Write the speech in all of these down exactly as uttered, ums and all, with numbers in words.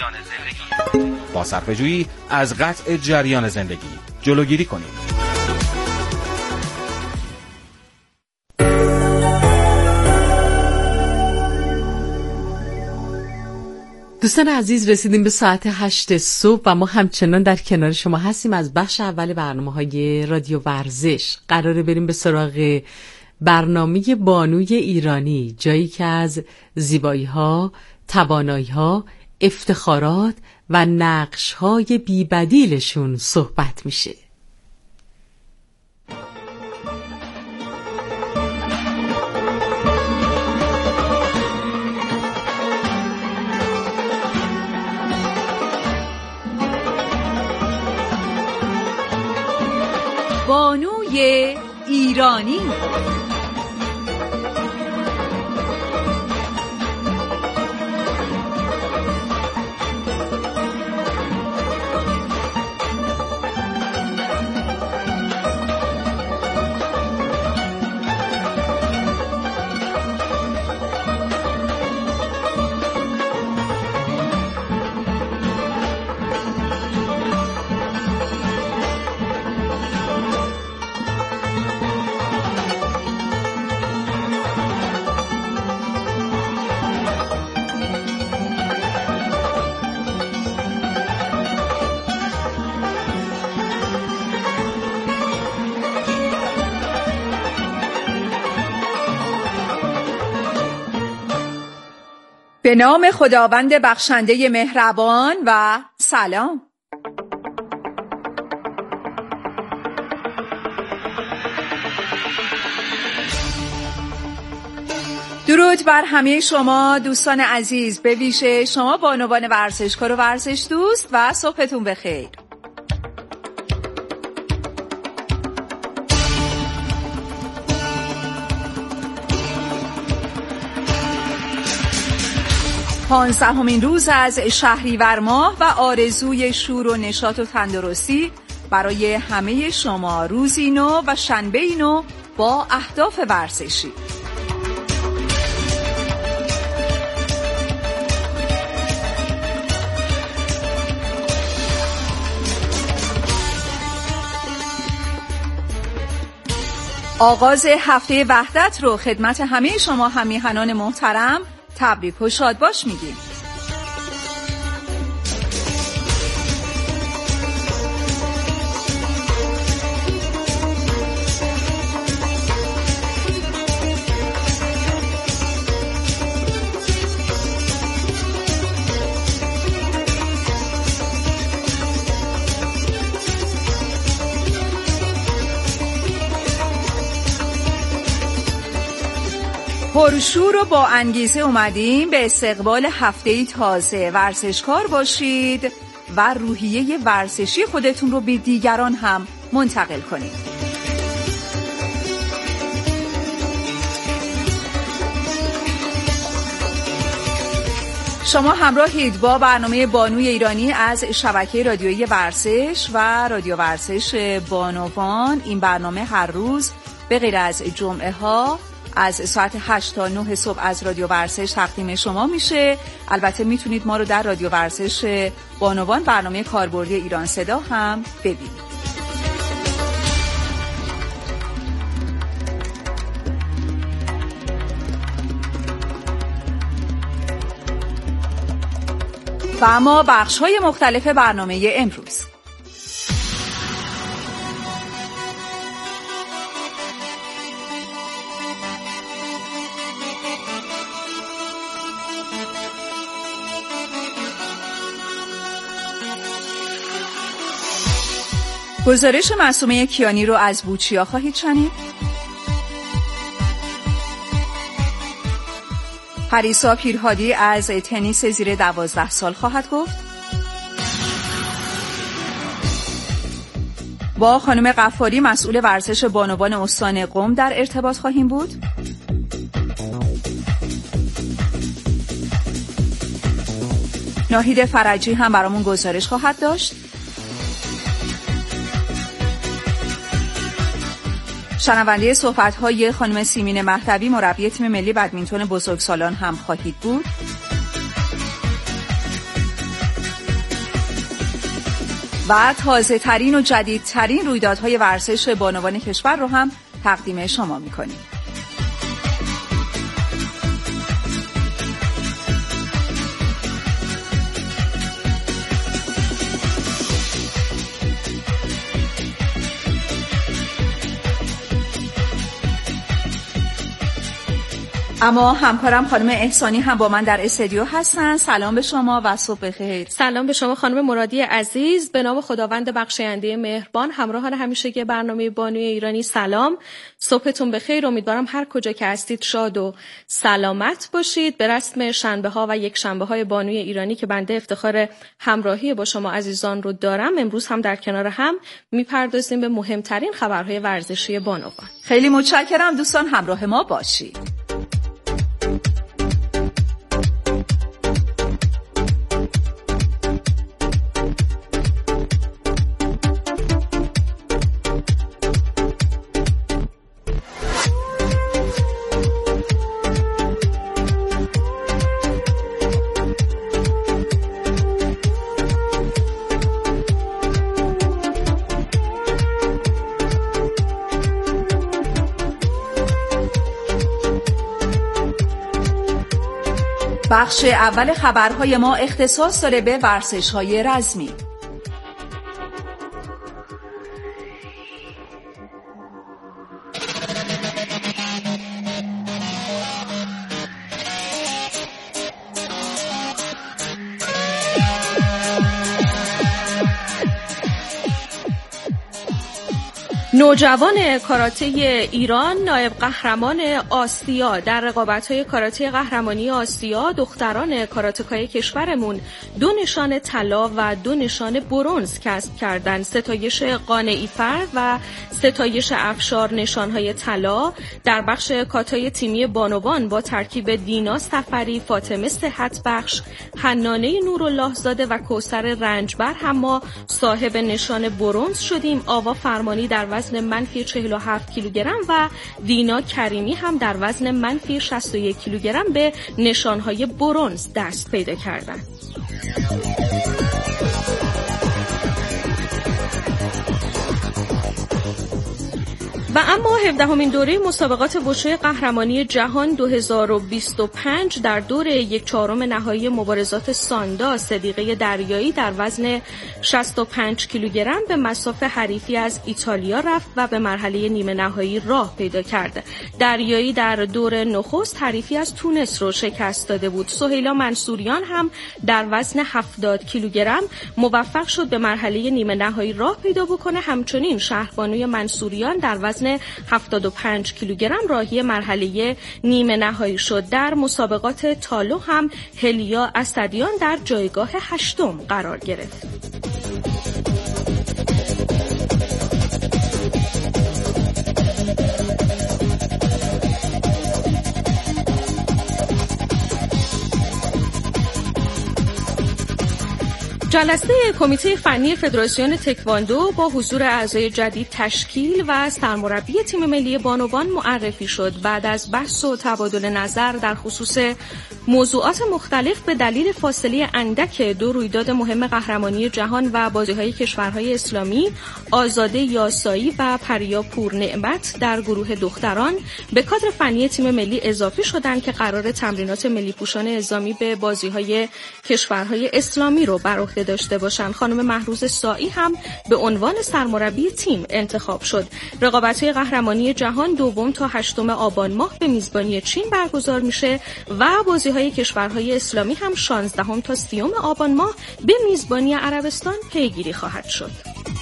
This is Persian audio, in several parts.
جریان زندگی. با صرفه‌جویی از قطع جریان زندگی جلوگیری کنیم. دوستان عزیز، رسیدیم به ساعت هشت صبح و ما همچنان در کنار شما هستیم. از بخش اول برنامه‌های رادیو ورزش قراره بریم به سراغ برنامه بانوی ایرانی، جایی که از زیبایی‌ها، توانایی‌ها، افتخارات و نقش‌های بی‌بدیلشون صحبت میشه. بانوی ایرانی. به نام خداوند بخشنده مهربان و سلام. درود بر همه شما دوستان عزیز، به ویژه شما بانوان ورزشکار و ورزش دوست، و صبحتون بخیر. پانزدهمین روز از شهریور ماه و آرزوی شور و نشاط و تندرستی برای همه شما. روزی نو و شنبه‌ای نو با اهداف ورزشی. آغاز هفته وحدت رو خدمت همه شما همیهنان محترم تبریک و شادباش میگیم. پرشور و با انگیزه اومدیم به استقبال هفته‌ای تازه. ورزشکار باشید و روحیه ورزشی خودتون رو به دیگران هم منتقل کنید. شما همراهید با برنامه بانوی ایرانی از شبکه رادیویی ورزش و رادیو ورزش بانوان. این برنامه هر روز به غیر از جمعه ها از ساعت هشت تا نه صبح از رادیو ورزش تقدیم شما میشه. البته میتونید ما رو در رادیو ورزش بانوان برنامه کاربردی ایران صدا هم ببینید. و اما بخش‌های مختلف برنامه امروز. گزارش معصومه کیانی رو از بوچیا خواهید شنید. پریسا پیرهادی از تنیس زیر دوازده سال خواهد گفت. با خانم غفاری مسئول ورزش بانوان استان قم در ارتباط خواهیم بود. ناهید فرجی هم برامون گزارش خواهد داشت. شنونده صحبت‌های خانم سیمین مهدوی مربی تیم ملی بدمینتون بزرگسالان هم خواهید بود. و تازه ترین و جدید ترین رویدادهای ورزش بانوان کشور رو هم تقدیم شما میکنیم. اما همکارم خانم احسانی هم با من در استودیو هستن. سلام به شما و صبح بخیر. سلام به شما خانم مرادی عزیز. به نام خداوند بخشاینده مهربان، همراهان همیشگی برنامه بانوی ایرانی سلام. صبحتون بخیر. امیدوارم هر کجا که هستید شاد و سلامت باشید. به رسم شنبه ها و یک شنبه های بانوی ایرانی که بنده افتخار همراهی با شما عزیزان رو دارم، امروز هم در کنار هم میپردازیم به مهمترین خبرهای ورزشی بانوان. خیلی متشکرم دوستان، همراه ما باشید. بخش اول خبرهای ما اختصاص داره به ورزش‌های رزمی. نوجوان کاراته ایران نایب قهرمان آسیا در رقابت‌های کاراته قهرمانی آسیا، دختران کاراتکای کشورمون دو نشان طلا و دو نشان برنز کسب کردند. ستایش قانعی فرد و ستایش افشار نشانهای طلا. در بخش کاتای تیمی بانوان با ترکیب دینا سفری، فاطمه صحت بخش، حنانه نورالله زاده و کوثر رنجبر هم ما صاحب نشان برنز شدیم. آوا فرمانی در وزن منفی چهل و هفت کیلوگرم و دینا کریمی هم در وزن منفی شصت و یک کیلوگرم به نشانهای برنز دست پیدا کردند. و اما هفدهمین دوره مسابقات وشو قهرمانی جهان دو هزار و بیست و پنج در دور یک چهارم نهایی مبارزات ساندا صدیقه دریایی در وزن شصت و پنج کیلوگرم به مصاف حریفی از ایتالیا رفت و به مرحله نیمه نهایی راه پیدا کرد. دریایی در دور نخست حریفی از تونس رو شکست داده بود. سهیلا منصوریان هم در وزن هفتاد کیلوگرم موفق شد به مرحله نیمه نهایی راه پیدا بکنه. همچنین شهربانوی منصوریان در وزن هفتاد و پنج کیلوگرم راهی مرحله نیمه نهایی شد. در مسابقات تالو هم هلیا اسدیان در جایگاه هشتم قرار گرفت. جلسه کمیته فنی فدراسیون تکواندو با حضور اعضای جدید تشکیل و سرمربی تیم ملی بانوان معرفی شد. بعد از بحث و تبادل نظر در خصوص موضوعات مختلف به دلیل فاصله اندک دو رویداد مهم قهرمانی جهان و بازی‌های کشورهای اسلامی، آزاده یاسایی و پریا پورنعمت در گروه دختران به کادر فنی تیم ملی اضافه شدند که قرار تمرینات ملی پوشان اعزامی به بازی‌های کشورهای اسلامی رو بر عهده داشته باشند. خانم مهروز سائی هم به عنوان سرمربی تیم انتخاب شد. رقابت‌های قهرمانی جهان دوم تا هشتم آبان ماه به میزبانی چین برگزار میشه و بازی‌های کشورهای اسلامی هم شانزدهم تا سیوم آبان ماه به میزبانی عربستان پیگیری خواهد شد.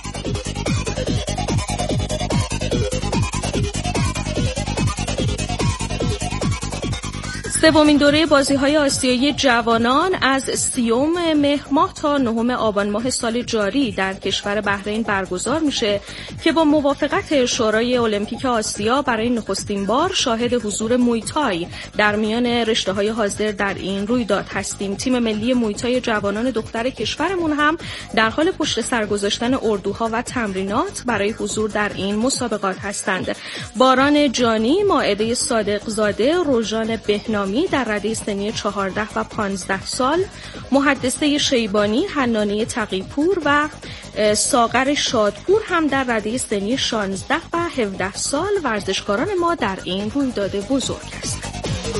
سومین دوره بازی‌های آسیایی جوانان از سیوم مهر ماه تا نهم آبان ماه سال جاری در کشور بحرین برگزار میشه که با موافقت شورای المپیک آسیا برای نخستین بار شاهد حضور مویتای در میان رشته‌های حاضر در این رویداد هستیم. تیم ملی مویتای جوانان دختر کشورمون هم در حال پشت سر گذاشتن اردوها و تمرینات برای حضور در این مسابقات هستند. باران جانی، مائده صادق زاده، روژان بهنامی نظامی در رده سنی چهارده و پانزده سال، محدثه شیبانی، حنانه تقی‌پور و ساغر شادپور هم در رده سنی شانزده و هفده سال ورزشکاران ما در این رویداد بزرگ هستند.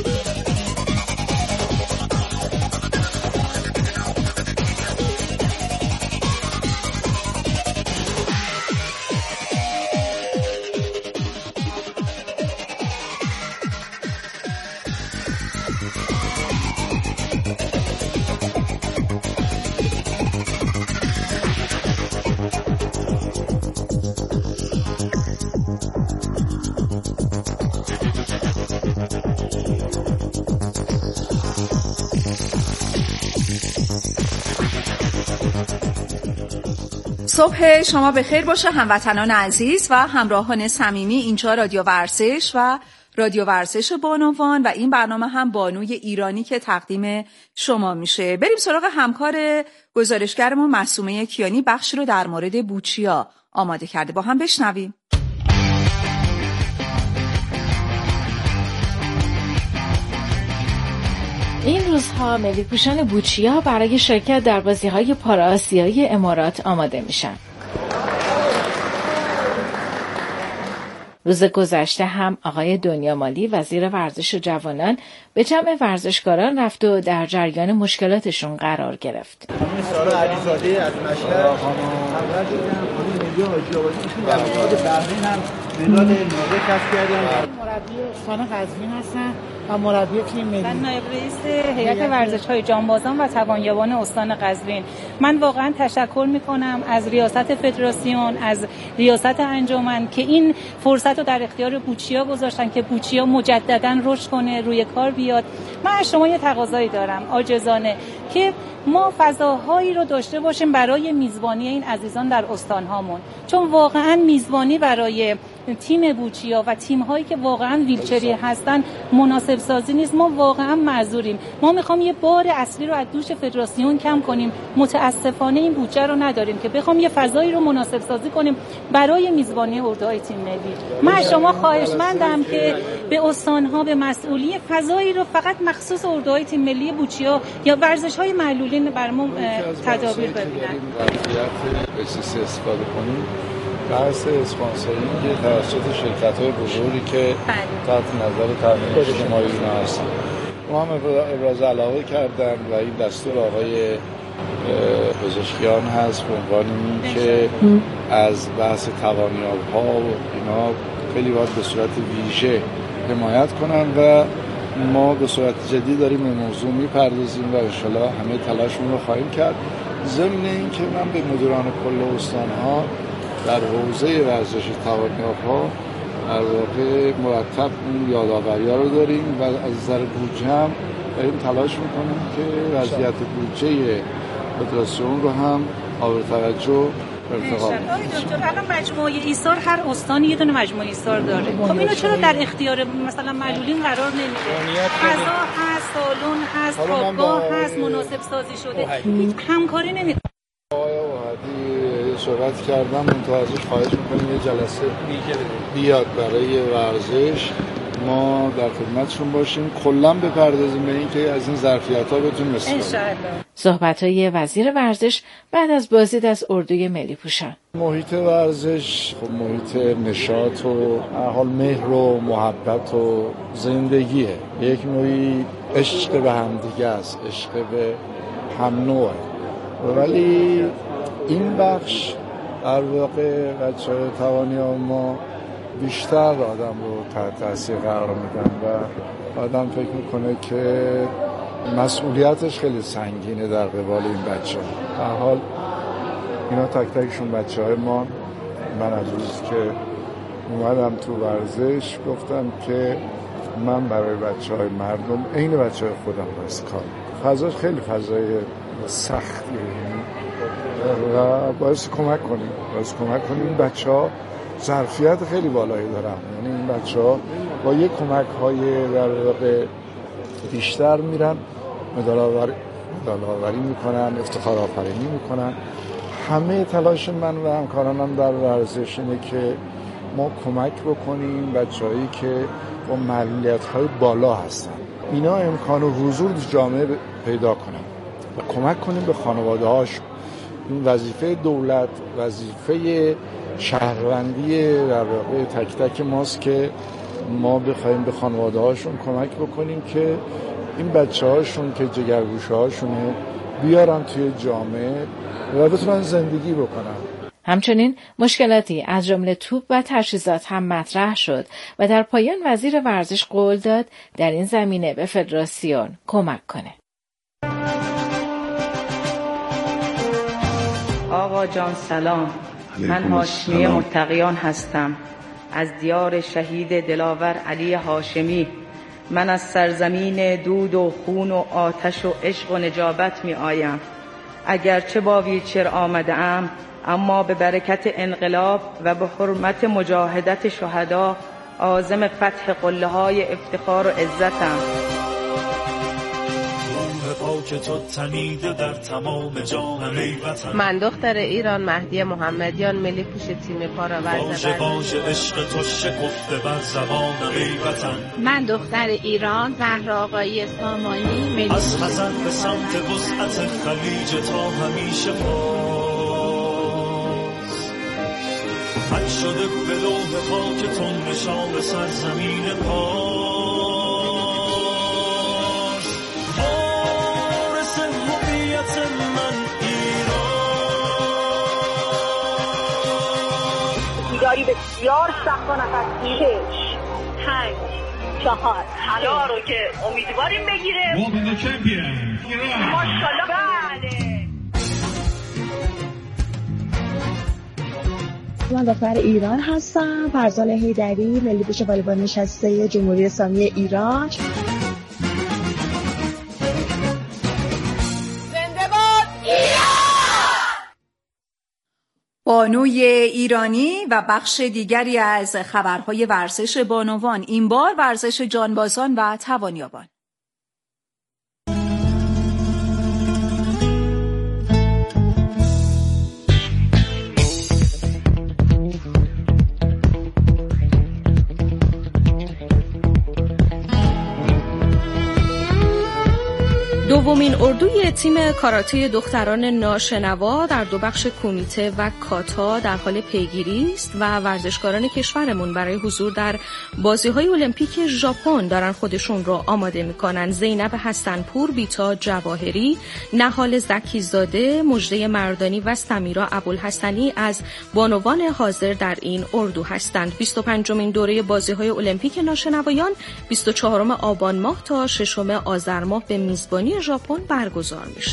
صبح شما بخیر باشه هموطنان عزیز و همراهان صمیمی. اینجا رادیو ورزش و رادیو ورزش بانوان و این برنامه هم بانوی ایرانی که تقدیم شما میشه. بریم سراغ همکار گزارشگرمون معصومه کیانی، بخشی رو در مورد بوچیا آماده کرده، با هم بشنویم. این روزها ملی پوشان بوچیا برای شرکت در بازی‌های پارآسیایی امارات آماده میشن. روز گذشته هم آقای دنیامالی وزیر ورزش و جوانان به جمع ورزشکاران رفت و در جریان مشکلاتشون قرار گرفت. سارا علیزاده از مشهد خبر دیدم خانم ملی حاجی آبادی ایشون در مسابقه بحرین هم مدال نقره کسب کردن. مربی استان قزوین هستن و مربی تیم ملی. من نایب رئیس هیئت ورزش‌های جانبازان و توانیابان استان قزوین. من واقعا تشکر می‌کنم از ریاست فدراسیون، از ریاست انجمن که این فرصت رو در اختیار بوچیا گذاشتن که بوچیا مجدداً رشد کنه، روی کار بیاد. من از شما یه تقاضایی دارم عاجزانه که ما فضاهایی رو داشته باشیم برای میزبانی این عزیزان در استانهامون، چون واقعا میزبانی برای تیم بوچیا و تیم‌هایی که واقعا ویلچری هستن مناسب سازی نیست. ما واقعا معذوریم. ما می‌خوام یه بار اصلی رو از دوش فدراسیون کم کنیم. متاسفانه این بودجه رو نداریم که بخوام یه فضایی رو مناسب سازی کنیم برای میزبانی اردوهای تیم ملی. من از شما خواهشمندم که به استان‌ها، به مسئولی فضایی رو فقط مخصوص اردوهای تیم ملی بوچیا یا ورزش‌های معلولین برامون تدابیر ببینن. استفاده کنیم. بحث اسپانسرینگ توسط شرکت‌های بزرگی که تحت نظر تامین اجتماعی اینا هستن، ما هم ابراز علاقه کردن و این دستور آقای پزشکیان هست به عنوان این که از بحث توانیاب‌ها و اینا خیلی باید به صورت ویژه حمایت کنن و ما به صورت جدی داریم به موضوع میپردازیم و انشالله همه تلاشمون رو خواهیم کرد. ضمن این که من به مدیران کل استان‌ها در حوزه ورزش توانیاب‌ها در واقع مرتب این یادآوری‌ها رو داریم و از نظر بودجه هم داریم تلاش می‌کنیم که وضعیت بودجه فدراسیون رو هم قابل توجه ارتقا بدیم. دکتر الان مجموعه ایثار هر استانی یه دونه مجموعه ایثار داره. خب اینو چرا در اختیار مثلا معلولین قرار نمیده؟ فضا هست، سالن هست، خوابگاه هست، مناسب سازی شده. هیچ همکاری نمی‌کنه. صحبت کردم منتها ازش خواهش میکنیم یه جلسه بیاد برای ورزش، ما در خدمتشون باشیم، کلا بپردازیم به این که از این ظرفیت ها بتونیم استفاده کنیم. صحبت‌های وزیر ورزش بعد از بازدید از اردوی ملی پوشان. محیط ورزش خب محیط نشاط و حال مهر و محبت و زندگیه، یک نوعی عشق به همدیگه است، عشق به هم نوعه، ولی این بخش در واقع بچه‌های توانیاب ما بیشتر آدم رو تحت تاثیر قرار میدن و آدم فکر میکنه که مسئولیتش خیلی سنگینه در قبال این بچه‌ها. در حال اینا تک تکشون بچه‌های ما. من از روزی که اومدم تو ورزش گفتم که من برای بچه‌های مردم عین بچه‌های خودم باید کار کنم. فضاش خیلی فضای سختیه و باعث کمک کنیم باعث کمک کنیم این بچه‌ها ظرفیت خیلی بالایی دارن، یعنی این بچه‌ها با یک کمک‌های در واقع بیشتر میرن مدال آوری مدال آوری میکنن، افتخار آفرینی میکنن. همه تلاش من و همکارانم در ورزش اینه که ما کمک بکنیم بچه‌هایی که با معلولیت‌های بالا هستن. اینا امکان و حضور در جامعه پیدا کنن و کمک کنیم به خانواده هاشون. این وظیفه دولت، وظیفه شهروندی در واقع تک تک ماست که ما بخوایم به خانواده هاشون کمک بکنیم که این بچه هاشون که جگرگوشه هاشونه بیارن توی جامعه و بتونن زندگی بکنن. همچنین مشکلاتی از جمله توپ و تجهیزات هم مطرح شد و در پایان وزیر ورزش قول داد در این زمینه به فدراسیون کمک کنه. آقا جان سلام، من هاشمی متقیان هستم از دیار شهید دلاور علی هاشمی. من از سرزمین دود و خون و آتش و عشق و نجابت می آیم. اگرچه با ویلچر آمده ام، اما به برکت انقلاب و به حرمت مجاهدت شهدا عازم فتح قله های افتخار و عزتم. من دختر ایران مهدی محمدیان، ملی پوش تیم پاراورز من دختر ایران زهرا آقایی سامانی، ملی از خزر به سمت وسعت خلیج تا همیشه باز حک شده به لوح خاکتون نشان سرزمین پاس. بیداری بسیار سخت و نفسگیر. پنج چهار طلا رو که امیدواریم بگیره. ماشاءالله. بله. من دختر ایران هستم، فرزانه حیدری، ملی پوش والیبال نشسته جمهوری اسلامی ایران. بانوی ایرانی و بخش دیگری از خبرهای ورزش بانوان، این بار ورزش جانبازان و توانیابان. دومین اردوی تیم کاراته دختران ناشنوا در دو بخش کومیته و کاتا در حال پیگیری است و ورزشکاران کشورمون برای حضور در بازی‌های المپیک ژاپن دارن خودشون رو آماده می‌کنن. زینب حسنپور، بیتا جواهری، نهال زکیزاده، مژده مردانی و سمیرا ابوالحسنی از بانوان حاضر در این اردو هستند. بیست و پنجمین دوره بازی‌های المپیک ناشنوایان بیست و چهارم آبان ماه تا ششم آذر ماه به میزبانی ژاپن برگزار میشه.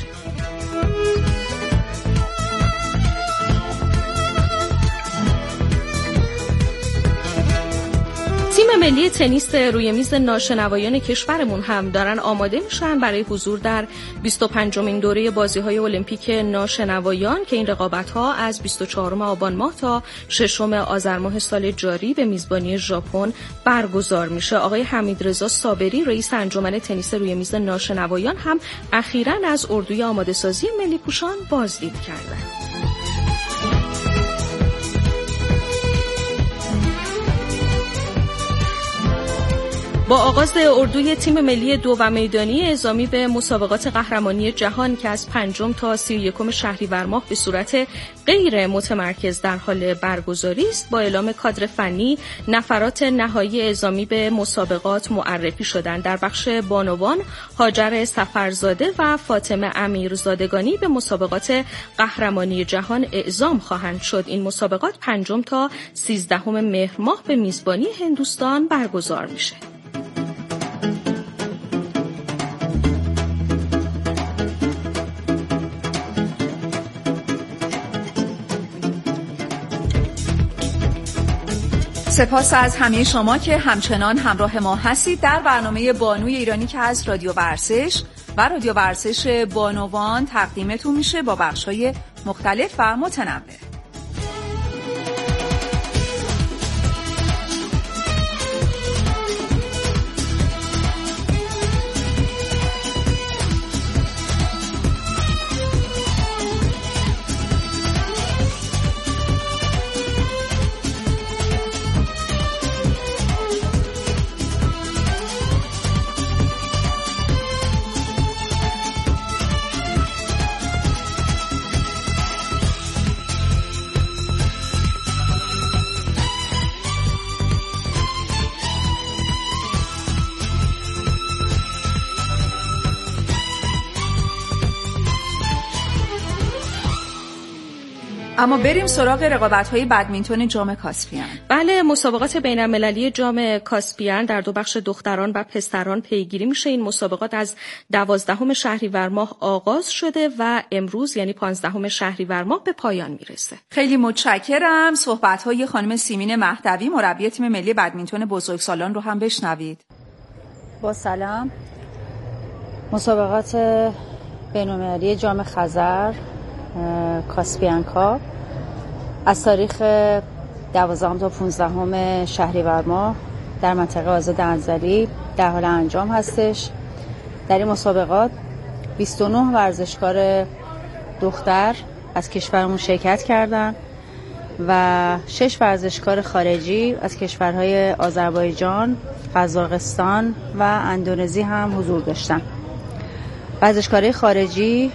تیم ملی تنیس روی میز ناشنوایان کشورمون هم دارن آماده میشن برای حضور در بیست و پنجمین دوره بازی‌های المپیک ناشنوایان که این رقابت‌ها از بیست و چهارم آبان ماه تا ششم آذر ماه سال جاری به میزبانی ژاپن برگزار میشه. آقای حمیدرضا صابری، رئیس انجمن تنیس روی میز ناشنوایان، هم اخیراً از اردوی آماده‌سازی ملی پوشان بازدید کردند. با آغاز اردوی تیم ملی دو و میدانی اعزامی به مسابقات قهرمانی جهان که از پنجم تا سی و یکم شهریور ماه به صورت غیر متمرکز در حال برگزاری است، با اعلام کادر فنی نفرات نهایی اعزامی به مسابقات معرفی شدند. در بخش بانوان هاجر سفرزاده و فاطمه امیرزادگانی به مسابقات قهرمانی جهان اعزام خواهند شد. این مسابقات پنجم تا سیزدهم مهر ماه به میزبانی هندوستان برگزار میشه. سپاس از همه شما که همچنان همراه ما هستید در برنامه بانوی ایرانی که از رادیو ورزش و رادیو ورزش بانوان تقدیمتون میشه با بخش‌های مختلف و متنوع. اما بریم سراغ رقابت‌های بدمینتون جام کاسپیان. بله، مسابقات بین‌المللی جام کاسپیان در دو بخش دختران و پسران پیگیری میشه. این مسابقات از دوازدهم شهریور ماه آغاز شده و امروز یعنی پانزدهم شهریور ماه به پایان میرسه. خیلی متشکرم. صحبت‌های خانم سیمین مهدوی مربی تیم ملی بدمینتون بزرگسالان رو هم بشنوید. با سلام. مسابقات بین‌المللی جام خزر کاسپیان کاپ از تاریخ دوازدهم تا پانزدهم شهریور ماه در منطقه آزاد انزلی در حال انجام هستش. در این مسابقات بیست و نه ورزشکار دختر از کشورمون شرکت کردن و شش ورزشکار خارجی از کشورهای آذربایجان، قزاقستان و اندونزی هم حضور داشتن. ورزشکارای خارجی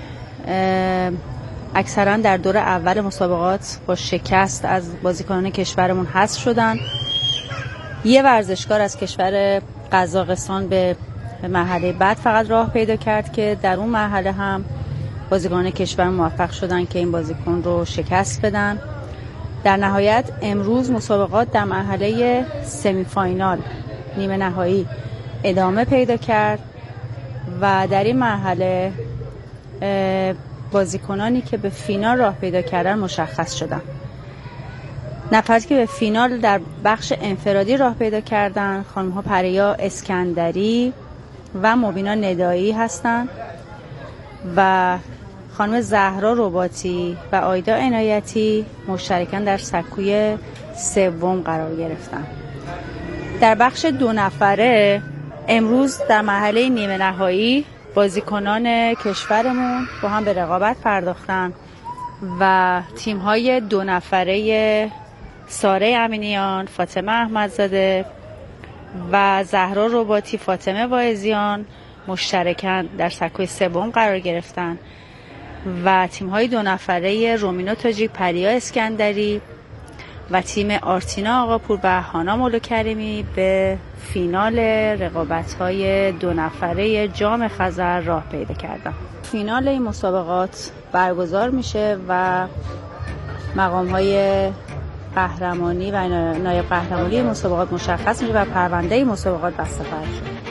اکثرا در دور اول مسابقات با شکست از بازیکنان کشورمون حذف شدن. یه ورزشکار از کشور قزاقستان به مرحله بعد فقط راه پیدا کرد که در اون مرحله هم بازیکنان کشور موفق شدن که این بازیکن رو شکست بدن. در نهایت امروز مسابقات در مرحله سمی فاینال نیمه نهایی ادامه پیدا کرد و در این مرحله بازیکنانی که به فینال راه پیدا کردن مشخص شدن. نفراتی که به فینال در بخش انفرادی راه پیدا کردن خانم‌ها پریا اسکندری و مبینا ندایی هستند و خانم زهرا رباطی و آیدا عنایتی مشترکاً در سکوی سوم قرار گرفتن. در بخش دو نفره امروز در مرحله نیمه نهایی بازیکنان کشورمون با هم به رقابت پرداختن و تیم‌های دو نفره ساره امینیان، فاطمه احمدزاده و زهرا رباطی، فاطمه واعظیان مشترکاً در سکوی سوم قرار گرفتن و تیم‌های دو نفره رومینا تاجیک، پریا اسکندری و تیم آرتینا آقاپور و هانا مولوکریمی به فینال رقابت‌های دو نفره جام خزر راه پیدا کردن. فینال این مسابقات برگزار میشه و مقام‌های قهرمانی و نایب قهرمانی مسابقات مشخص میشه و پرونده مسابقات بسته خواهد شد.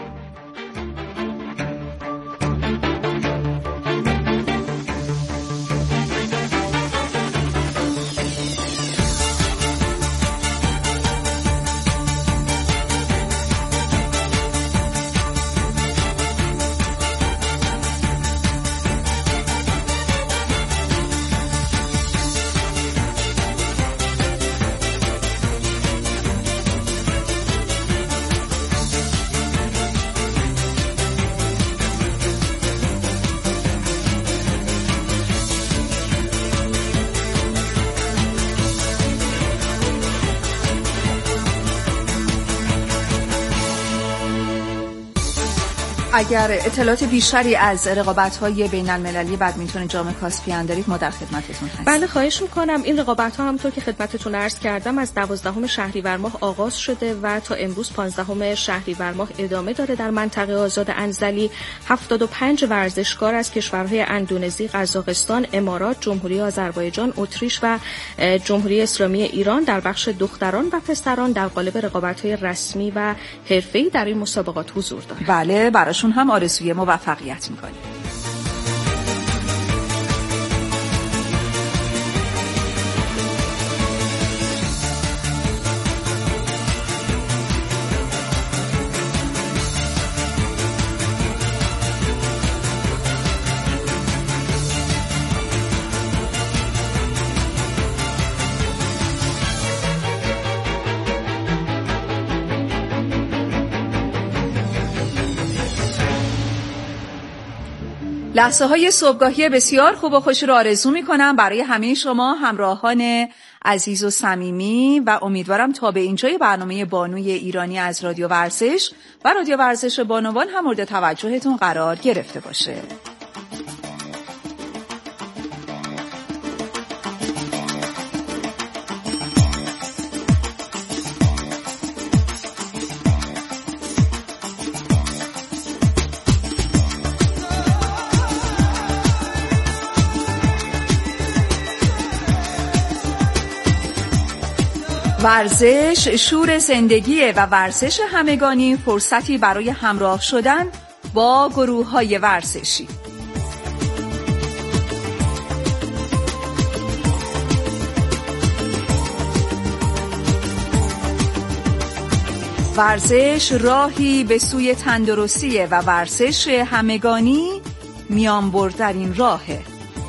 اگر اطلاعات بیشتری از رقابت‌های بین‌المللی بدمینتون جام کاسپیان دارید ما در خدمتتون هستیم. بله خواهش می‌کنم. این رقابت‌ها همونطور که خدمتتون عرض کردم از دوازدهم شهریور ماه آغاز شده و تا امروز پانزدهم شهریور ماه ادامه داره. در منطقه آزاد انزلی هفتاد و پنج ورزشکار از کشورهای اندونزی، قزاقستان، امارات، جمهوری آذربایجان، اتریش و جمهوری اسلامی ایران در بخش دختران و پسران در قالب رقابت‌های رسمی و حرفه‌ای در این مسابقات حضور دارند. بله، براشون هم آرزوی موفقیت می‌کنیم. لحظه های صبحگاهی بسیار خوب و خوش رو آرزو می کنم برای همه شما همراهان عزیز و صمیمی و امیدوارم تا به اینجای برنامه بانوی ایرانی از رادیو ورزش و رادیو ورزش بانوان هم مورد توجهتون قرار گرفته باشه. ورزش شور زندگیه و ورزش همگانی فرصتی برای همراه شدن با گروه‌های ورزشی. ورزش راهی به سوی تندرستیه و ورزش همگانی میانبردترین راهه.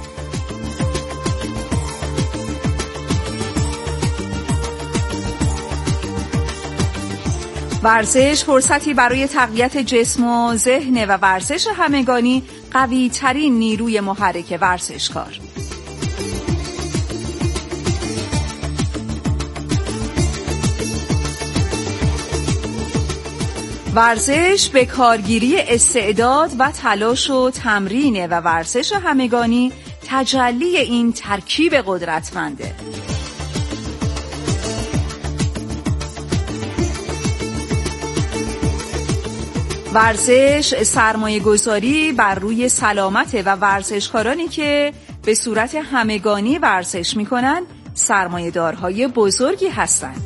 ورزش فرصتی برای تقویت جسم و ذهن و ورزش همگانی قوی ترین نیروی محرک ورزشکار. ورزش به کارگیری استعداد و تلاش و تمرینه و ورزش همگانی تجلی این ترکیب قدرتمنده. ورزش سرمایه گذاری بر روی سلامت و ورزشکارانی که به صورت همگانی ورزش می کنند سرمایه دارهای بزرگی هستند.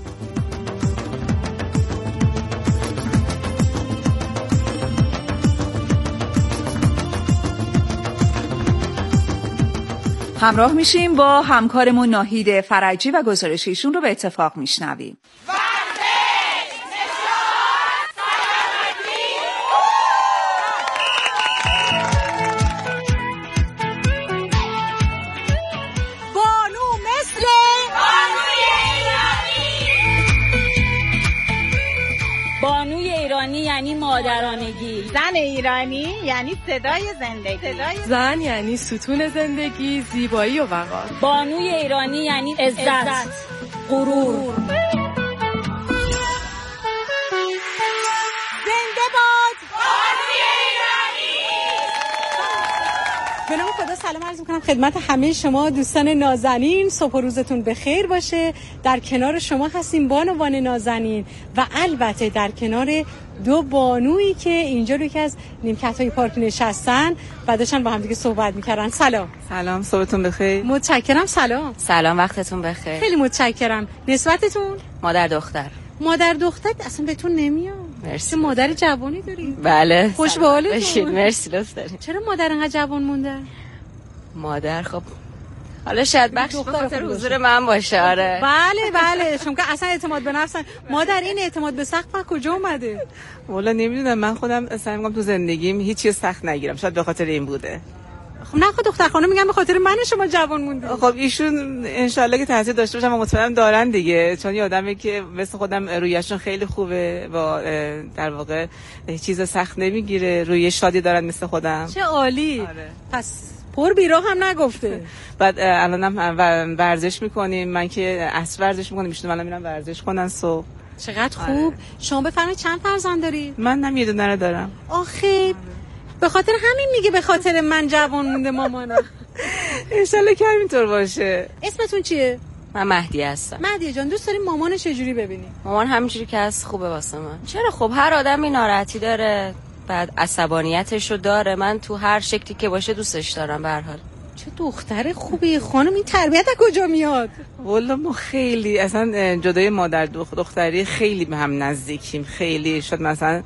همراه میشیم با همکارمون ناهید فرجی و گزارش ایشون رو به اتفاق میشنویم. یعنی مادرانگی. زن ایرانی یعنی صدای زندگی. صدای زن یعنی ستون زندگی، زیبایی و وقار. بانوی ایرانی یعنی عزت، عزت. غرور. زنده باد بانوی ایرانی. به نام خدا سلام عرض می‌کنم خدمت همه شما دوستان نازنین. صبح و روزتون بخیر باشه. در کنار شما هستیم بانوان نازنین و البته در کنار دو بانویی که اینجا روی که از نیمکت‌های پارک نشستن و داشتن با هم دیگه صحبت می‌کردن. سلام. سلام، صبحتون بخیر. متشکرم. سلام. سلام، وقتتون بخیر. خیلی متشکرم. نسبتتون؟ مادر دختر. مادر دختر اصلا بهتون نمیاد. مرسی. مادر جوانی دارید؟ بله. خوش به حالتون. باشید. مرسی لطف دارید. چرا مادر انقدر جوان مونده؟ مادر خب حالا شاید بخش به خاطر حضور من باشه. آره بله بله شما که اصلا اعتماد به نفس. مادر این اعتماد به سقف کجا اومده؟ والا نمیدونم، من خودم سعی می‌کنم تو زندگیم هیچ چیز سخت نگیرم، شاید به خاطر این بوده. خب نه خود دختر خانم میگم به خاطر من شما جوان موندید. خب ایشون انشالله که تاثیر داشته باشه، من مطمئنم دارن دیگه، چون آدمی که مثل خودم رویشون خیلی خوبه و در واقع چیز سخت نمیگیره، روی شادی دارن مثل خودم. چه عالی. آره. پس پر بیراه هم نگفته. بعد الانم ورزش میکنیم، من که عصر ورزش میکنم، ایشون الان میرم ورزش کنن صبح. چقدر خوب. آره. شما بفرمایید چند فرزند دارید؟ من هم یه دونه دارم. آخه به خاطر همین میگه به خاطر من جوان مونده مامانم. انشالله که همینطور باشه. اسمتون چیه؟ من مهدی هستم. مهدی جان دوست داریم مامانو چجوری ببینی؟ مامان همینجوری که از خوبه واسه من. چرا؟ خب هر آدمی ناراحتی داره، بعد عصبانیتشو داره، من تو هر شکلی که باشه دوستش دارم. به هر حال چه دختر خوبی خانم. این تربیت از کجا میاد؟ والا ما خیلی اصلا جدای مادر دختری خیلی به هم نزدیکیم، خیلی شد مثلا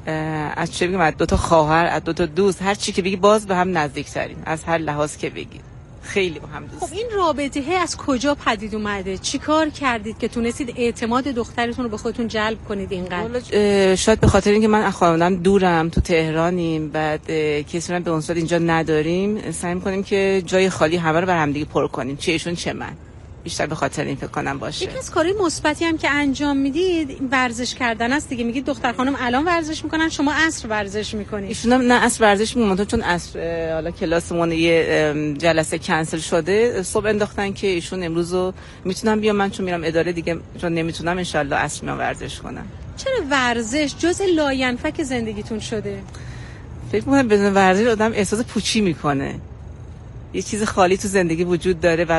از چه بگم، از دو تا خواهر، از دو تا دوست، هر چی که بگی باز به هم نزدیک‌تریم از هر لحاظ که بگید، خیلی با هم دوست. خب این رابطه از کجا پدید اومده؟ چیکار کردید که تونستید اعتماد دخترتون رو به خودتون جلب کنید اینقدر؟ شاید به خاطر اینکه من خانواده‌ام دورم، تو تهرانیم، بعد کسی رو به اون صورت اینجا نداریم، سعی می‌کنیم که جای خالی همه رو بر هم دیگه پر کنیم، چه ایشون چه من. بیشتر به خاطر این فکر کنم باشه. یکی از کارهای مثبتی هم که انجام میدید ورزش کردن است دیگه. میگید دختر خانم الان ورزش میکنن، شما عصر ورزش میکنید. ایشون هم نه عصر ورزش میکنن، چون عصر حالا کلاسمون یه جلسه کنسل شده، صبح انداختن که ایشون امروز رو میتونم بیام، من چون میرم اداره دیگه چون نمیتونم ان شاء الله عصر میام ورزش کنم. چرا ورزش جزء لاینفک زندگیتون شده؟ فکر میکنم بدون ورزش آدم احساس پوچی میکنه، یه چیز خالی تو زندگی وجود داره و